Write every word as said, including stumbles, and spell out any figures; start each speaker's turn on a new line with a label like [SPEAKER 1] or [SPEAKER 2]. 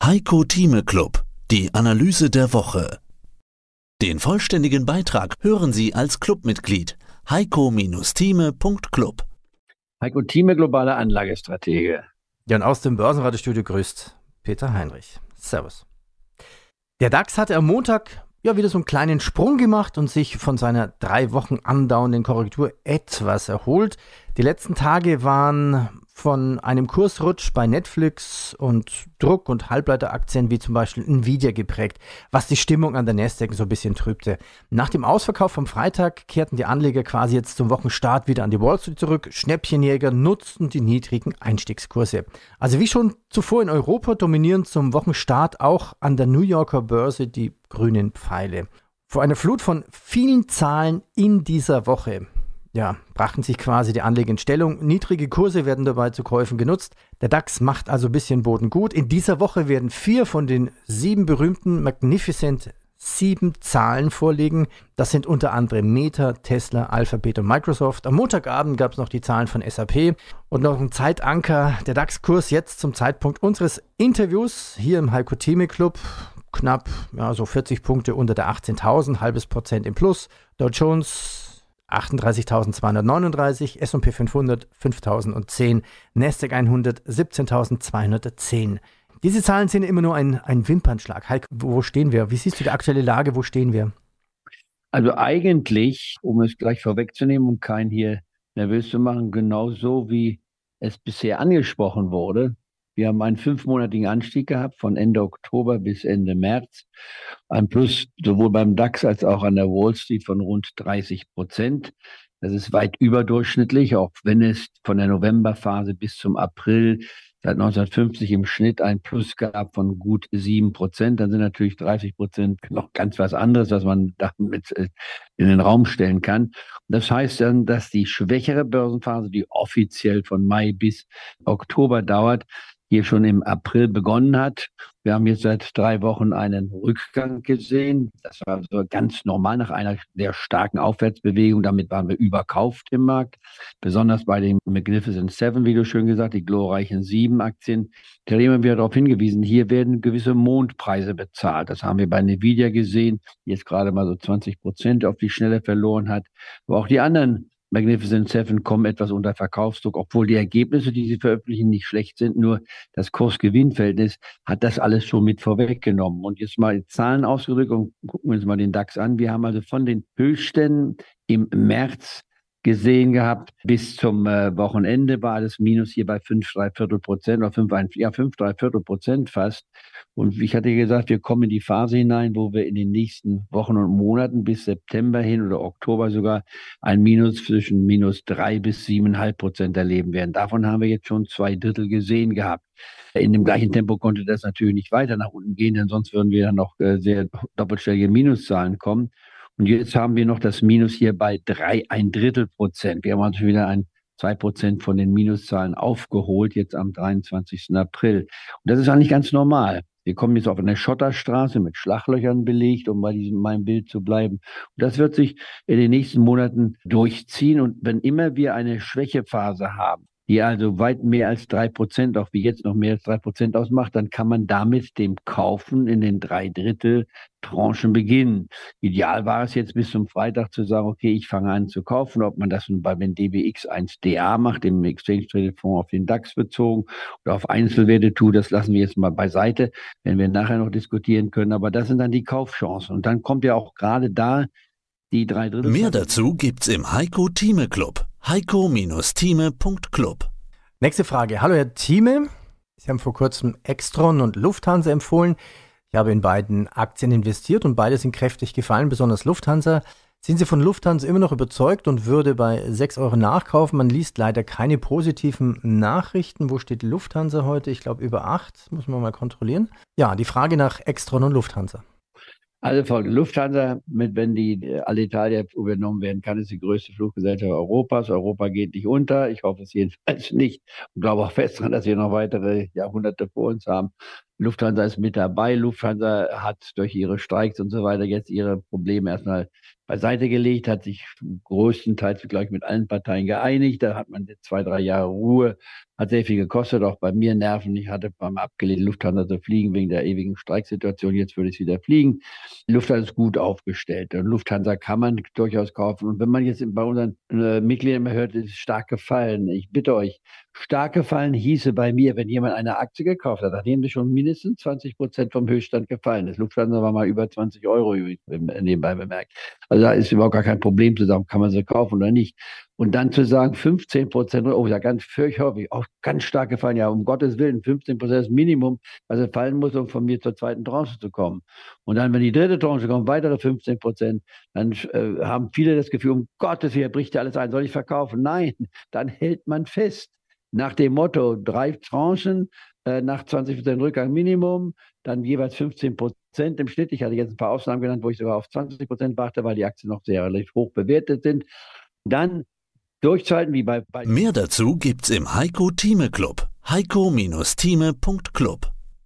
[SPEAKER 1] Heiko Thieme Club, die Analyse der Woche. Den vollständigen Beitrag hören Sie als Clubmitglied heiko Thieme Punkt club.
[SPEAKER 2] Heiko Thieme, globaler Anlagestratege.
[SPEAKER 3] Ja, und aus dem Börsenradiostudio grüßt Peter Heinrich. Servus. Der DAX hatte am Montag ja wieder so einen kleinen Sprung gemacht und sich von seiner drei Wochen andauernden Korrektur etwas erholt. Die letzten Tage waren von einem Kursrutsch bei Netflix und Druck- und Halbleiteraktien wie zum Beispiel Nvidia geprägt, was die Stimmung an der Nasdaq so ein bisschen trübte. Nach dem Ausverkauf vom Freitag kehrten die Anleger quasi jetzt zum Wochenstart wieder an die Wall Street zurück. Schnäppchenjäger nutzten die niedrigen Einstiegskurse. Also wie schon zuvor in Europa dominieren zum Wochenstart auch an der New Yorker Börse die grünen Pfeile. Vor einer Flut von vielen Zahlen in dieser Woche Ja, brachten sich quasi die Anleger in Stellung. Niedrige Kurse werden dabei zu Käufen genutzt. Der DAX macht also ein bisschen Boden gut. In dieser Woche werden vier von den sieben berühmten Magnificent sieben Zahlen vorliegen. Das sind unter anderem Meta, Tesla, Alphabet und Microsoft. Am Montagabend gab es noch die Zahlen von S A P und noch ein Zeitanker. Der DAX-Kurs jetzt zum Zeitpunkt unseres Interviews hier im Heiko Thieme Club. Knapp ja, so vierzig Punkte unter der achtzehntausend, halbes Prozent im Plus. Dow Jones achtunddreißigtausendzweihundertneununddreißig, S und P fünfhundert fünftausendzehn, Nasdaq hundert siebzehntausendzweihundertzehn. Diese Zahlen sind immer nur ein, ein Wimpernschlag. Heiko, wo stehen wir? Wie siehst du die aktuelle Lage? Wo stehen wir?
[SPEAKER 2] Also eigentlich, um es gleich vorwegzunehmen, um keinen hier nervös zu machen, genauso wie es bisher angesprochen wurde. Wir haben einen fünfmonatigen Anstieg gehabt von Ende Oktober bis Ende März. Ein Plus sowohl beim DAX als auch an der Wall Street von rund dreißig Prozent. Das ist weit überdurchschnittlich, auch wenn es von der Novemberphase bis zum April seit neunzehnhundertfünfzig im Schnitt ein Plus gab von gut sieben Prozent. Dann sind natürlich dreißig Prozent noch ganz was anderes, was man damit in den Raum stellen kann. Das heißt dann, dass die schwächere Börsenphase, die offiziell von Mai bis Oktober dauert, hier schon im April begonnen hat. Wir haben jetzt seit drei Wochen einen Rückgang gesehen. Das war so ganz normal nach einer sehr starken Aufwärtsbewegung. Damit waren wir überkauft im Markt. Besonders bei den Magnificent Seven, wie du schön gesagt, die glorreichen sieben Aktien. Da haben wir wieder darauf hingewiesen, hier werden gewisse Mondpreise bezahlt. Das haben wir bei Nvidia gesehen, die jetzt gerade mal so zwanzig Prozent auf die Schnelle verloren hat. Aber auch die anderen Magnificent Seven kommen etwas unter Verkaufsdruck, obwohl die Ergebnisse, die sie veröffentlichen, nicht schlecht sind. Nur das Kurs-Gewinn-Verhältnis hat das alles schon mit vorweggenommen. Und jetzt mal Zahlen ausgedrückt und gucken wir uns mal den DAX an. Wir haben also von den Höchstständen im März gesehen gehabt, bis zum äh, Wochenende war das Minus hier bei fünf Komma drei Viertel Prozent oder fünf, ja, fünf Komma drei Viertel Prozent fast. Und ich hatte gesagt, wir kommen in die Phase hinein, wo wir in den nächsten Wochen und Monaten bis September hin oder Oktober sogar ein Minus zwischen minus drei bis sieben Komma fünf Prozent erleben werden. Davon haben wir jetzt schon zwei Drittel gesehen gehabt. In dem gleichen Tempo konnte das natürlich nicht weiter nach unten gehen, denn sonst würden wir dann noch äh, sehr doppelstellige Minuszahlen kommen. Und jetzt haben wir noch das Minus hier bei drei, ein Drittel Prozent. Wir haben also wieder ein zwei Prozent von den Minuszahlen aufgeholt, jetzt am dreiundzwanzigsten April. Und das ist eigentlich ganz normal. Wir kommen jetzt auf eine Schotterstraße mit Schlaglöchern belegt, um bei diesem meinem Bild zu bleiben. Und das wird sich in den nächsten Monaten durchziehen. Und wenn immer wir eine Schwächephase haben, die also weit mehr als drei Prozent, auch wie jetzt noch mehr als drei Prozent ausmacht, dann kann man damit dem Kaufen in den drei Drittel Tranchen beginnen. Ideal war es jetzt bis zum Freitag zu sagen, okay, ich fange an zu kaufen, ob man das bei dem D B X eins D A macht, dem Exchange Traded Fonds auf den DAX bezogen oder auf Einzelwerte tut, das lassen wir jetzt mal beiseite, wenn wir nachher noch diskutieren können. Aber das sind dann die Kaufchancen. Und dann kommt ja auch gerade da die drei Drittel.
[SPEAKER 1] Mehr dazu gibt's im Heiko Thieme Club. heiko Thieme Punkt club.
[SPEAKER 3] Nächste Frage. Hallo Herr Thieme. Sie haben vor kurzem Extron und Lufthansa empfohlen. Ich habe in beiden Aktien investiert und beide sind kräftig gefallen, besonders Lufthansa. Sind Sie von Lufthansa immer noch überzeugt und würde bei sechs Euro nachkaufen? Man liest leider keine positiven Nachrichten. Wo steht die Lufthansa heute? Ich glaube über acht, muss man mal kontrollieren. Ja, die Frage nach Extron und Lufthansa.
[SPEAKER 2] Also folgende Lufthansa, mit, wenn die Alitalia übernommen werden kann, ist die größte Fluggesellschaft Europas. Europa geht nicht unter. Ich hoffe es jedenfalls nicht und glaube auch fest daran, dass wir noch weitere Jahrhunderte vor uns haben. Lufthansa ist mit dabei. Lufthansa hat durch ihre Streiks und so weiter jetzt ihre Probleme erstmal beiseite gelegt, hat sich größtenteils, glaube ich, mit allen Parteien geeinigt. Da hat man zwei, drei Jahre Ruhe, hat sehr viel gekostet, auch bei mir Nerven. Ich hatte mal abgelehnt, Lufthansa zu fliegen wegen der ewigen Streiksituation. Jetzt würde ich wieder fliegen. Lufthansa ist gut aufgestellt. Und Lufthansa kann man durchaus kaufen. Und wenn man jetzt bei unseren äh, Mitgliedern immer hört, ist stark gefallen. Ich bitte euch, stark gefallen hieße bei mir, wenn jemand eine Aktie gekauft hat, nachdem sie schon mindestens zwanzig Prozent vom Höchststand gefallen ist. Lufthansa war mal über zwanzig Euro nebenbei bemerkt. Also da ist überhaupt gar kein Problem zu sagen, kann man sie kaufen oder nicht. Und dann zu sagen, fünfzehn Prozent, oh ja, ganz fürchterlich, auch ganz stark gefallen. Ja, um Gottes Willen, fünfzehn Prozent ist das Minimum, was er fallen muss, um von mir zur zweiten Tranche zu kommen. Und dann, wenn die dritte Tranche kommt, weitere fünfzehn Prozent, dann äh, haben viele das Gefühl, um Gottes Willen, bricht ja alles ein, soll ich verkaufen? Nein, dann hält man fest. Nach dem Motto, drei Tranchen, äh, nach zwanzig Prozent Rückgang Minimum, dann jeweils fünfzehn Prozent im Schnitt. Ich hatte jetzt ein paar Ausnahmen genannt, wo ich sogar auf zwanzig Prozent warte, weil die Aktien noch sehr relativ hoch bewertet sind. Dann durchzuhalten, wie bei... bei
[SPEAKER 1] Mehr dazu gibt's im Heiko Thieme Club. heiko Bindestrich Thieme Punkt Club